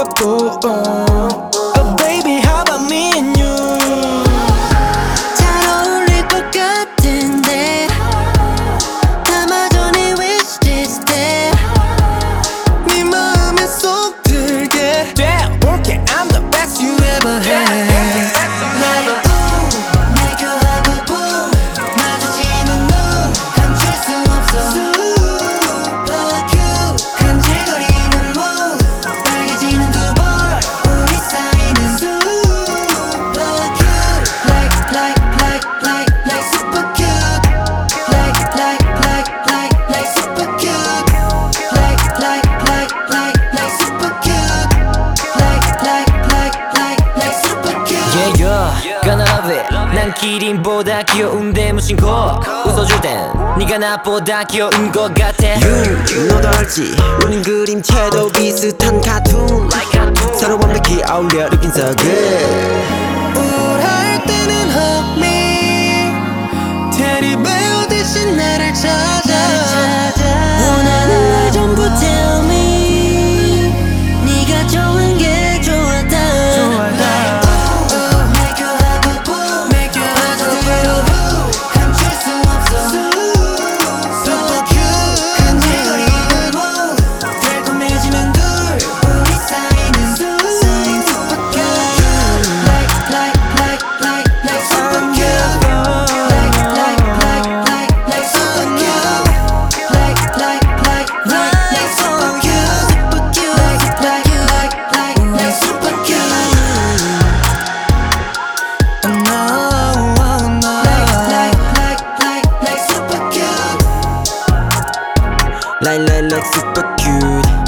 바보. Oh baby, how about me and you? 잘 어울릴 것 같은데 담아줘 네 wishlist에 네 마음에 쏙 들게 돼볼게. I'm the best you ever had. Gonna love it. 난 기린보다 귀여운데 무슨 거 웃어줄 땐 네가 나보다 귀여운 것 같아. 너도 알지 우린 그림체도 비슷한 카툰 서로 완벽히 어울려 looking so good. 우울할 때는 hug me. 테디베어 대신 나를 찾아. 원하는 걸 전부 tell me 네가 좋은 게 좋았다. Like super cute.